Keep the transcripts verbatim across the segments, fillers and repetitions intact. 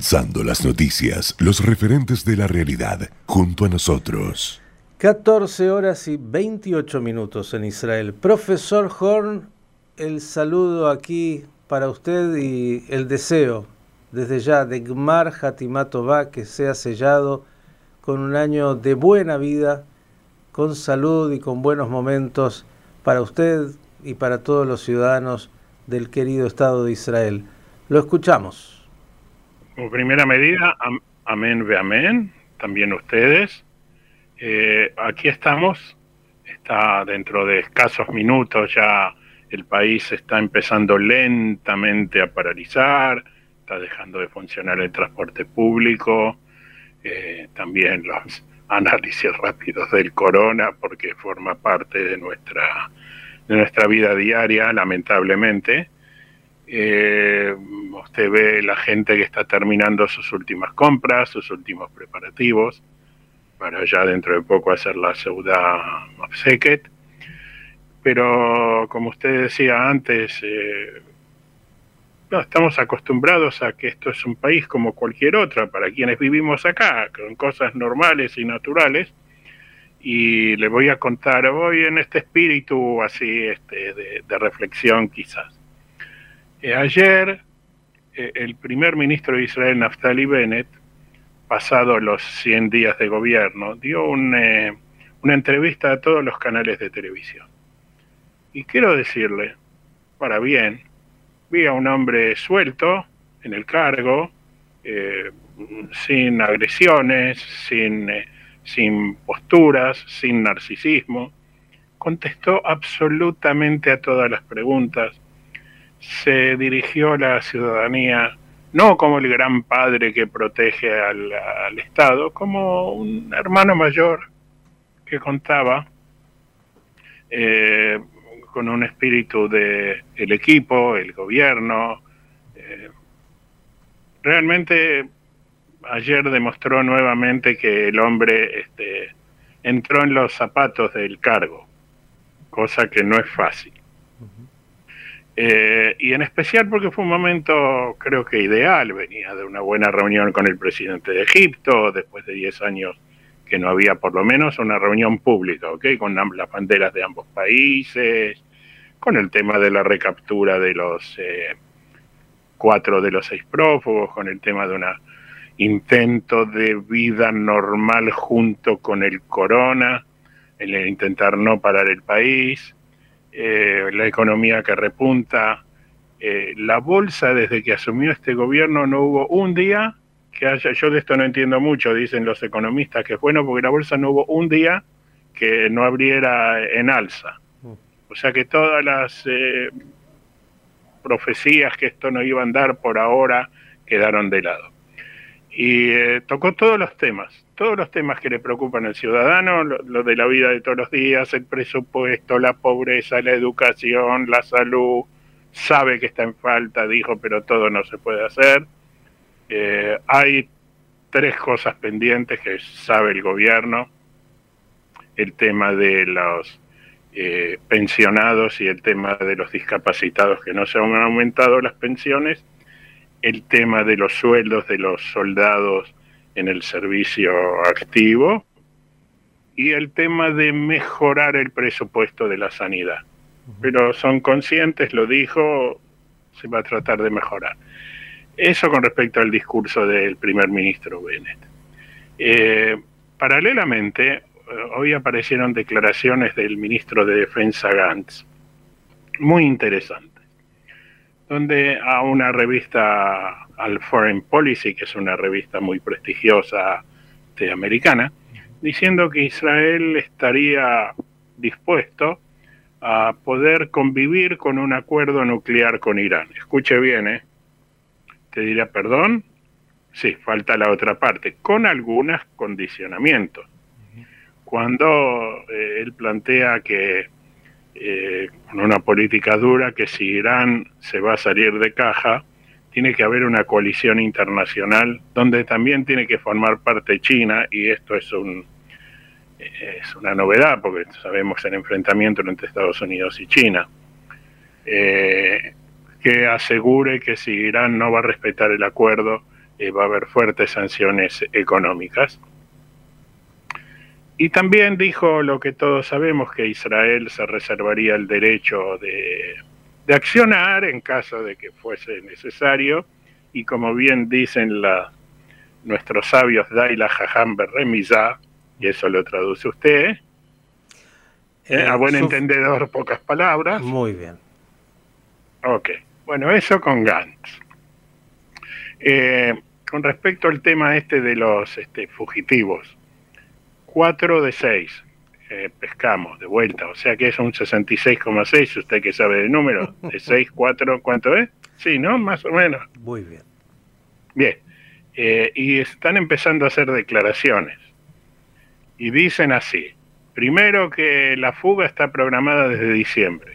Repasando las noticias, los referentes de la realidad, junto a nosotros. catorce horas y veintiocho minutos en Israel. Profesor Horn, el saludo aquí para usted y el deseo desde ya de Gmar Hatimat Tová, que sea sellado con un año de buena vida, con salud y con buenos momentos para usted y para todos los ciudadanos del querido Estado de Israel. Lo escuchamos. Como primera medida, am, amén ve amén, también ustedes. Eh, aquí estamos, está dentro de escasos minutos ya el país está empezando lentamente a paralizar, está dejando de funcionar el transporte público, eh, también los análisis rápidos del corona, porque forma parte de nuestra, de nuestra vida diaria, lamentablemente. Eh, usted ve la gente que está terminando sus últimas compras, sus últimos preparativos, para ya dentro de poco hacer la Seuda Mafseket. Pero como usted decía antes, eh, no, estamos acostumbrados a que esto es un país como cualquier otro, para quienes vivimos acá, con cosas normales y naturales. Y le voy a contar hoy en este espíritu así este, de, de reflexión quizás. Eh, ayer eh, el primer ministro de Israel, Naftali Bennett, pasado los cien días de gobierno, dio un, eh, una entrevista a todos los canales de televisión. Y quiero decirle, para bien, vi a un hombre suelto en el cargo, eh, sin agresiones, sin, eh, sin posturas, sin narcisismo. Contestó absolutamente a todas las preguntas. Se dirigió a la ciudadanía no como el gran padre que protege al, al Estado, como un hermano mayor que contaba eh, con un espíritu de el equipo, el gobierno. Eh, realmente ayer demostró nuevamente que el hombre este, entró en los zapatos del cargo, cosa que no es fácil. Eh, y en especial porque fue un momento, creo que ideal, venía de una buena reunión con el presidente de Egipto, después de diez años que no había por lo menos una reunión pública, ¿ok? Con las banderas de ambos países, con el tema de la recaptura de los eh, cuatro de los seis prófugos, con el tema de un intento de vida normal junto con el corona, el intentar no parar el país. Eh, la economía que repunta, eh, la bolsa desde que asumió este gobierno no hubo un día que haya, yo de esto no entiendo mucho, dicen los economistas que es bueno porque la bolsa no hubo un día que no abriera en alza, o sea que todas las eh, profecías que esto no iba a andar por ahora quedaron de lado. Y eh, tocó todos los temas, todos los temas que le preocupan al ciudadano, lo, lo de la vida de todos los días, el presupuesto, la pobreza, la educación, la salud. Sabe que está en falta, dijo, pero todo no se puede hacer. Eh, hay tres cosas pendientes que sabe el gobierno: el tema de los eh, pensionados y el tema de los discapacitados, que no se han aumentado las pensiones, el tema de los sueldos de los soldados en el servicio activo y el tema de mejorar el presupuesto de la sanidad. Pero son conscientes, lo dijo, se va a tratar de mejorar. Eso con respecto al discurso del primer ministro Bennett. Eh, paralelamente, hoy aparecieron declaraciones del ministro de Defensa Gantz, muy interesantes, donde a una revista, al Foreign Policy, que es una revista muy prestigiosa de americana, diciendo que Israel estaría dispuesto a poder convivir con un acuerdo nuclear con Irán. Escuche bien, ¿eh? Te dirá, ¿perdón? Sí, falta la otra parte, con algunos condicionamientos. Cuando eh, él plantea que Eh, con una política dura, que si Irán se va a salir de caja, tiene que haber una coalición internacional donde también tiene que formar parte China, y esto es un es una novedad porque sabemos el enfrentamiento entre Estados Unidos y China, eh, que asegure que si Irán no va a respetar el acuerdo, eh, va a haber fuertes sanciones económicas. Y también dijo lo que todos sabemos, que Israel se reservaría el derecho de, de accionar en caso de que fuese necesario, y como bien dicen la, nuestros sabios, Daila Jajam Berremizá, y eso lo traduce usted, eh, a buen entendedor, pocas palabras. Muy bien. Ok, bueno, eso con Gantz. Eh, con respecto al tema este de los este, fugitivos, cuatro de seis eh, pescamos de vuelta, o sea que es un sesenta y seis coma seis, usted que sabe de número, de seis, cuatro, ¿cuánto es? Sí, ¿no? Más o menos. Muy bien. Bien, eh, y están empezando a hacer declaraciones, y dicen así: primero, que la fuga está programada desde diciembre.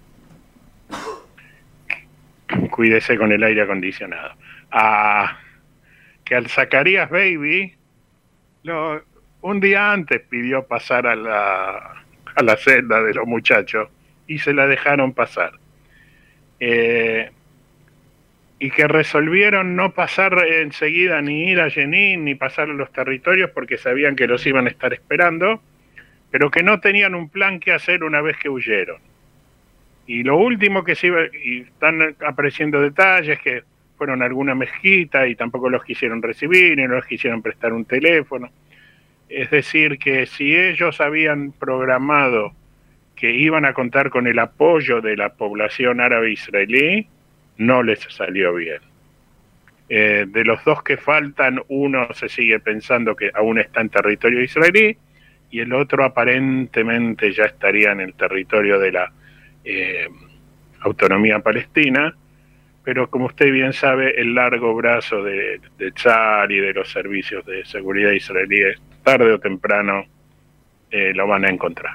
Cuídese con el aire acondicionado. Ah, que al Zacarías Baby, lo, un día antes pidió pasar a la, a la celda de los muchachos y se la dejaron pasar. Eh, y que resolvieron no pasar enseguida, ni ir a Jenin, ni pasar a los territorios, porque sabían que los iban a estar esperando, pero que no tenían un plan que hacer una vez que huyeron. Y lo último que se iba, y están apareciendo detalles, que fueron a alguna mezquita y tampoco los quisieron recibir, y no les quisieron prestar un teléfono. Es decir, que si ellos habían programado que iban a contar con el apoyo de la población árabe israelí, no les salió bien. Eh, de los dos que faltan, uno se sigue pensando que aún está en territorio israelí, y el otro aparentemente ya estaría en el territorio de la eh, autonomía palestina, pero como usted bien sabe, el largo brazo de, de Tzal y de los servicios de seguridad israelíes, tarde o temprano, eh, lo van a encontrar.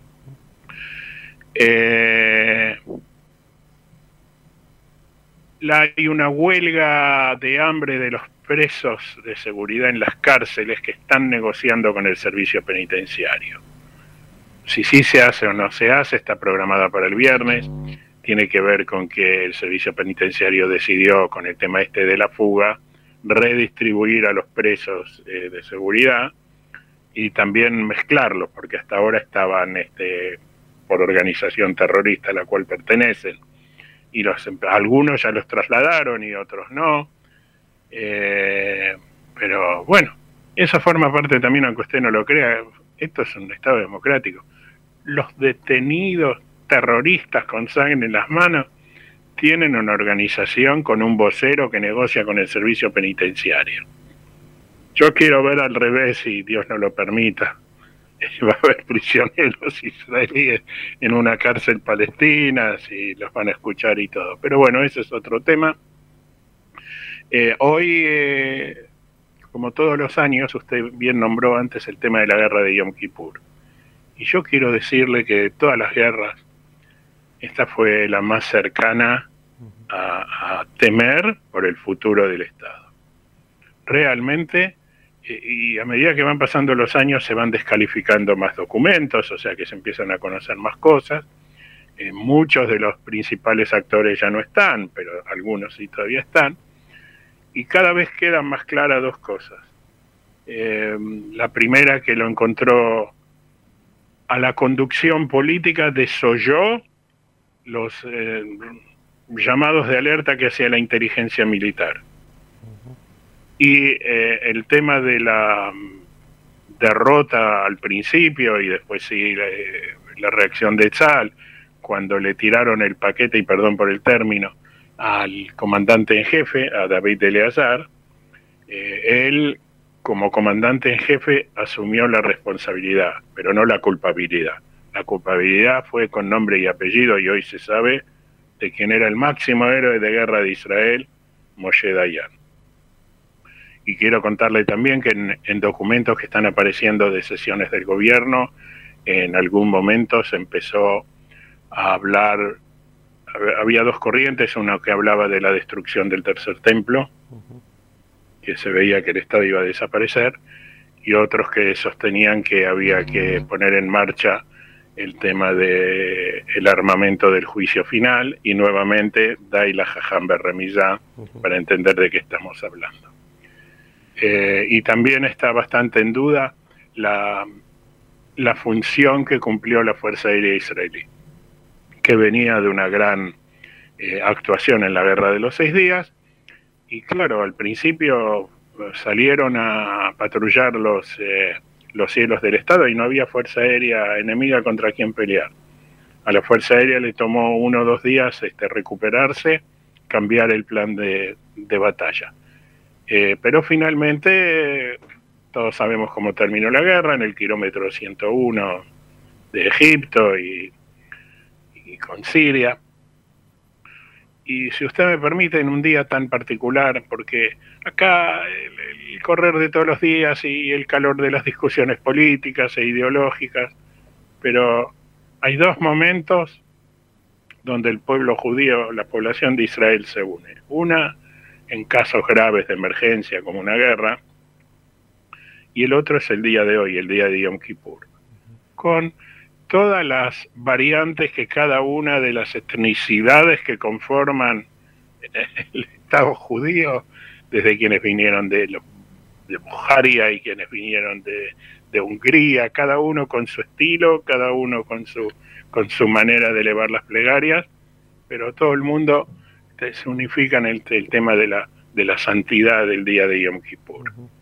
Eh, la, hay una huelga de hambre de los presos de seguridad en las cárceles que están negociando con el servicio penitenciario. Si sí se hace o no se hace, está programada para el viernes. Tiene que ver con que el servicio penitenciario decidió, con el tema este de la fuga, redistribuir a los presos eh, de seguridad y también mezclarlos, porque hasta ahora estaban este, por organización terrorista a la cual pertenecen, y los, algunos ya los trasladaron y otros no. Eh, pero bueno, eso forma parte también, aunque usted no lo crea, esto es un Estado democrático. Los detenidos terroristas con sangre en las manos tienen una organización con un vocero que negocia con el servicio penitenciario. Yo quiero ver al revés, si Dios no lo permita. Va a haber prisioneros israelíes en una cárcel palestina, si los van a escuchar y todo. Pero bueno, ese es otro tema. Eh, hoy, eh, como todos los años, usted bien nombró antes el tema de la guerra de Yom Kippur. Y yo quiero decirle que de todas las guerras, esta fue la más cercana a, a temer por el futuro del Estado. Realmente, y a medida que van pasando los años se van descalificando más documentos, o sea que se empiezan a conocer más cosas. Eh, muchos de los principales actores ya no están, pero algunos sí todavía están. Y cada vez quedan más claras dos cosas. Eh, la primera, que lo encontró a la conducción política, desoyó los eh, llamados de alerta que hacía la inteligencia militar. Y eh, el tema de la derrota al principio y después sí la, la reacción de Tzal, cuando le tiraron el paquete, y perdón por el término, al comandante en jefe, a David Eleazar, eh, él como comandante en jefe asumió la responsabilidad, pero no la culpabilidad. La culpabilidad fue con nombre y apellido, y hoy se sabe de quién era el máximo héroe de guerra de Israel, Moshe Dayan. Y quiero contarle también que en, en documentos que están apareciendo de sesiones del gobierno, en algún momento se empezó a hablar, había dos corrientes, una que hablaba de la destrucción del tercer templo, que se veía que el Estado iba a desaparecer, y otros que sostenían que había que poner en marcha el tema de el armamento del juicio final, y nuevamente Daila Jajam Berremizá, para entender de qué estamos hablando. Eh, y también está bastante en duda la, la función que cumplió la Fuerza Aérea Israelí, que venía de una gran eh, actuación en la Guerra de los Seis Días. Y claro, al principio salieron a patrullar los, eh, los cielos del Estado y no había fuerza aérea enemiga contra quien pelear. A la Fuerza Aérea le tomó uno o dos días este, recuperarse, cambiar el plan de, de batalla. Eh, pero finalmente, todos sabemos cómo terminó la guerra, en el kilómetro ciento uno de Egipto y, y con Siria. Y si usted me permite, en un día tan particular, porque acá el, el correr de todos los días y el calor de las discusiones políticas e ideológicas, pero hay dos momentos donde el pueblo judío, la población de Israel se une. Una, en casos graves de emergencia como una guerra, y el otro es el día de hoy, el día de Yom Kippur, con todas las variantes que cada una de las etnicidades que conforman el Estado judío, desde quienes vinieron de, de Bulgaria y quienes vinieron de, de Hungría, cada uno con su estilo, cada uno con su, con su manera de elevar las plegarias, pero todo el mundo se unifica en el, el tema de la, de la santidad del día de Yom Kippur. Uh-huh.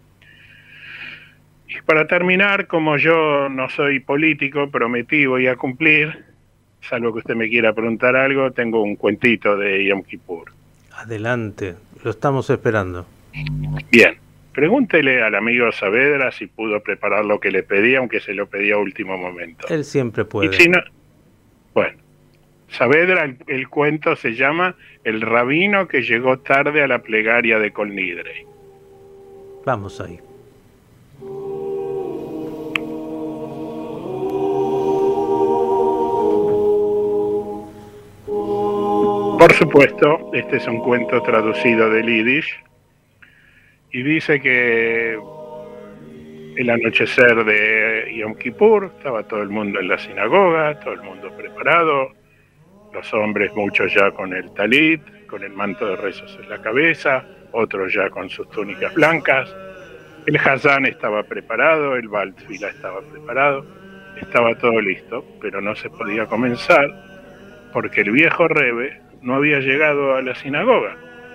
Y para terminar, como yo no soy político, prometí voy a cumplir, salvo que usted me quiera preguntar algo, tengo un cuentito de Yom Kippur. Adelante, lo estamos esperando. Bien, pregúntele al amigo Saavedra si pudo preparar lo que le pedí, aunque se lo pedí a último momento. Él siempre puede. Y si no, bueno, Saavedra, el, el cuento se llama El rabino que llegó tarde a la plegaria de Kol Nidrei. Vamos ahí. Por supuesto, este es un cuento traducido del Yiddish y dice que el anochecer de Yom Kippur estaba todo el mundo en la sinagoga, todo el mundo preparado, los hombres muchos ya con el talit, con el manto de rezos en la cabeza, otros ya con sus túnicas blancas, el Hazán estaba preparado, el Baal Tefilá estaba preparado, estaba todo listo, pero no se podía comenzar porque el viejo Rebbe no había llegado a la sinagoga.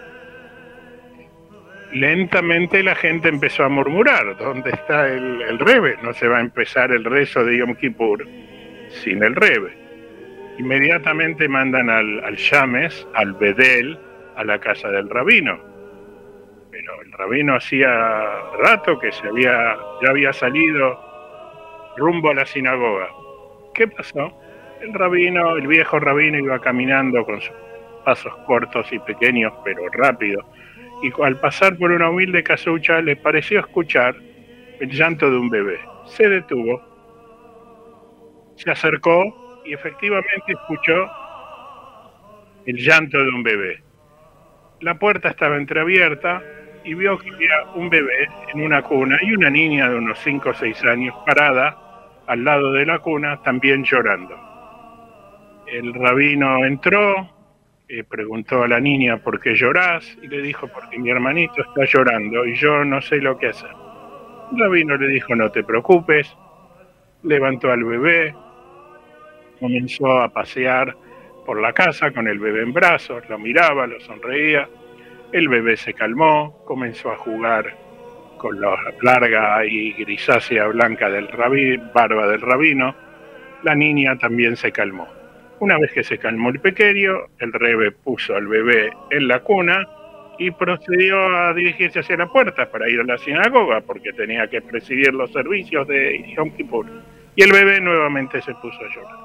Lentamente la gente empezó a murmurar, ¿dónde está el, el Rebbe? No se va a empezar el rezo de Yom Kippur sin el Rebbe. Inmediatamente mandan al, al Shames, al Bedel, a la casa del rabino. Pero el rabino hacía rato que se había, ya había salido rumbo a la sinagoga. ¿Qué pasó? El rabino, el viejo rabino iba caminando con sus pasos cortos y pequeños, pero rápidos, y al pasar por una humilde casucha le pareció escuchar el llanto de un bebé. Se detuvo, se acercó y efectivamente escuchó el llanto de un bebé. La puerta estaba entreabierta y vio que había un bebé en una cuna y una niña de unos cinco o seis años parada al lado de la cuna, también llorando. El rabino entró, eh, preguntó a la niña por qué llorás y le dijo porque mi hermanito está llorando y yo no sé lo que hacer. El rabino le dijo no te preocupes, levantó al bebé, comenzó a pasear por la casa con el bebé en brazos, lo miraba, lo sonreía, el bebé se calmó, comenzó a jugar con la larga y grisácea blanca del rabí, barba del rabino, la niña también se calmó. Una vez que se calmó el pequeño, el Rebbe puso al bebé en la cuna y procedió a dirigirse hacia la puerta para ir a la sinagoga, porque tenía que presidir los servicios de Yom Kippur. Y el bebé nuevamente se puso a llorar.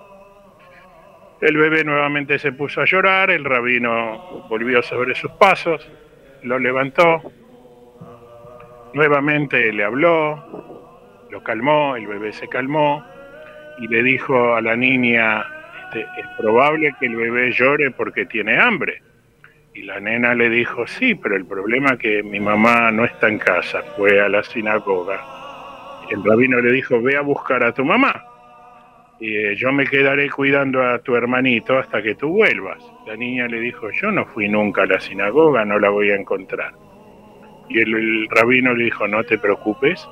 El bebé nuevamente se puso a llorar, el rabino volvió sobre sus pasos, lo levantó, nuevamente le habló, lo calmó, el bebé se calmó y le dijo a la niña, es probable que el bebé llore porque tiene hambre. Y la nena le dijo, sí, pero el problema es que mi mamá no está en casa, fue a la sinagoga. Y el rabino le dijo, ve a buscar a tu mamá. Y eh, yo me quedaré cuidando a tu hermanito hasta que tú vuelvas. La niña le dijo, yo no fui nunca a la sinagoga, no la voy a encontrar. Y el, el rabino le dijo, no te preocupes.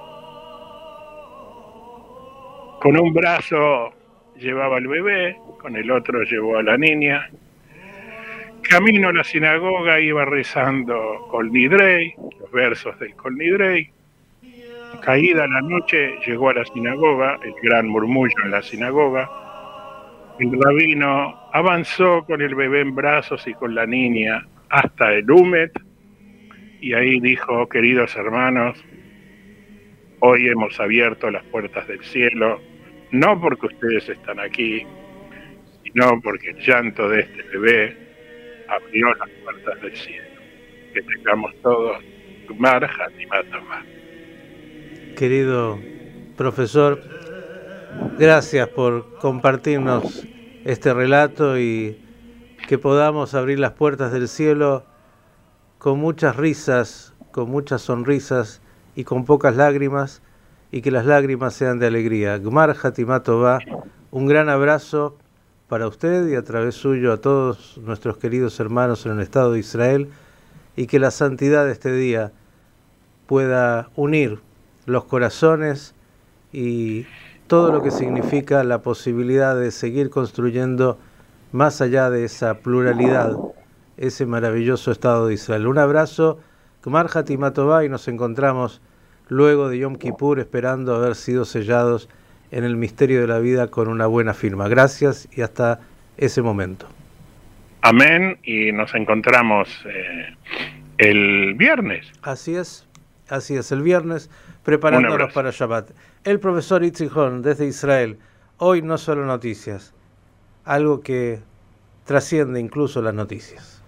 Con un brazo llevaba al bebé, con el otro llevó a la niña. Camino a la sinagoga iba rezando Kol Nidrei, los versos del Kol Nidrei. Caída la noche, llegó a la sinagoga, el gran murmullo en la sinagoga. El rabino avanzó con el bebé en brazos y con la niña hasta el Umet, y ahí dijo, queridos hermanos, hoy hemos abierto las puertas del cielo, no porque ustedes están aquí, sino porque el llanto de este bebé abrió las puertas del cielo. Que tengamos todos Gmar Hatimah Tová. Querido profesor, gracias por compartirnos este relato y que podamos abrir las puertas del cielo con muchas risas, con muchas sonrisas y con pocas lágrimas, y que las lágrimas sean de alegría. Gmar Hatimah Tová, un gran abrazo para usted y a través suyo a todos nuestros queridos hermanos en el Estado de Israel, y que la santidad de este día pueda unir los corazones y todo lo que significa la posibilidad de seguir construyendo más allá de esa pluralidad, ese maravilloso Estado de Israel. Un abrazo, Gmar Hatimah Tová, y nos encontramos luego de Yom Kippur esperando haber sido sellados en el misterio de la vida con una buena firma. Gracias y hasta ese momento. Amén, y nos encontramos eh, el viernes. Así es, así es, el viernes, preparándonos para Shabbat. El profesor Itzik Horn, desde Israel. Hoy no solo noticias, algo que trasciende incluso las noticias.